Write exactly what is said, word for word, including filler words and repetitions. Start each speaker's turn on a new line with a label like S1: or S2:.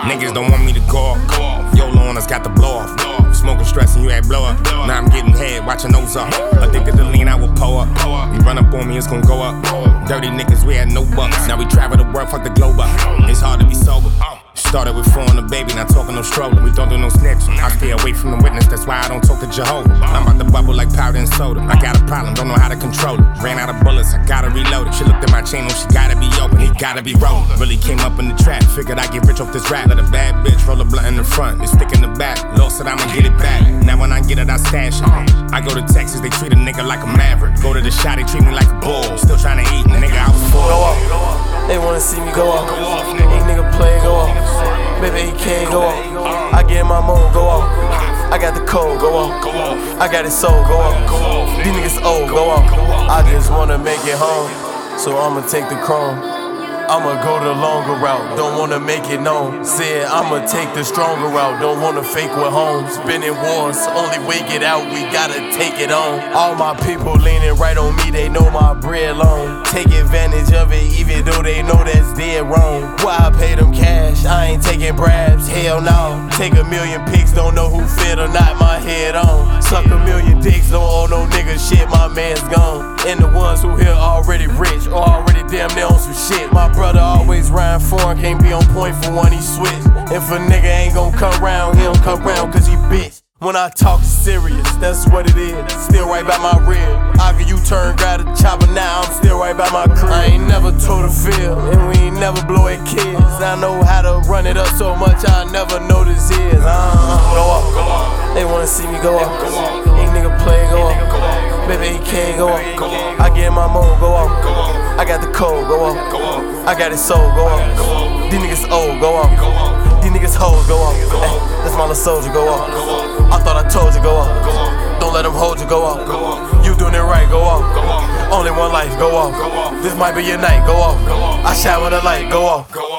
S1: Niggas don't want me to go off. YOLO on us got the blow off. Smoking, stressing, you had blow up. Now I'm getting head, watching those up. Addicted to lean, I will pull up. You run up on me, it's gon' go up. Dirty niggas, we had no bucks. Now we travel the world, fuck the globe up. It's hard to be sober. Started with four on the baby, not talking no stroller. We don't do no snitch. I stay away from the witness, that's why I don't talk to Jehovah. I'm about to bubble like powder and soda. I got a problem, don't know how to control it. Ran out of bullets, I gotta reload it. She looked at my chain, oh, she gotta be open, he gotta be rolling. Really came up in the trap, figured I'd get rich off this rap. Let a bad bitch roll a blunt in the front, and stick in the back. Lost it, I'ma get it back. Now when I get it, I stash it. I go to Texas, they treat a nigga like a maverick. Go to the shot, they treat me like a bull. Still tryna eat, nigga, I was full.
S2: Go up, they wanna see me go up. Ain't nigga play, go up. Baby, he can't go off. I get my moan, go off. I got the code, go off. I got it sold, go off. These niggas old, go off. I just wanna make it home, so I'ma take the chrome. I'ma go the longer route, don't wanna make it known. Said I'ma take the stronger route, don't wanna fake with home. Spinning wars, only way get out, we gotta take it on. All my people leaning right on me, they know my bread long. Take advantage of it, even though they know that's dead wrong. Why I pay them cash, I ain't taking brabs, hell no. Take a million pics, don't know who fit or not, my head on. Suck a million dicks, don't owe no nigga shit, my man's gone. And the ones who here already rich, or already damn near on some shit. My brother always rhyme foreign, can't be on point for one he switch. If a nigga ain't gon' come round, he don't come round cause he bitch. When I talk serious, that's what it is. Still right by my rib. I can U-turn, grab a chopper, now I'm still right by my crib. I ain't never told a field, and we ain't never blow at kids. I know how to run it up so much, I never know this is. Uh, go up, go up. They wanna see me go up. Ain't nigga play, go up. Baby, he can't go up. I get my moan, go up. I got the code, go up. I got it sold, go up. These niggas old, go up. These niggas hoes, go up. Ay, that's my little soldier, go up. I thought I told you, go up. Don't let them hold you, go up. You doing it right, go up. Only one life, go up. This might be your night, go up. I shine with a light, go up.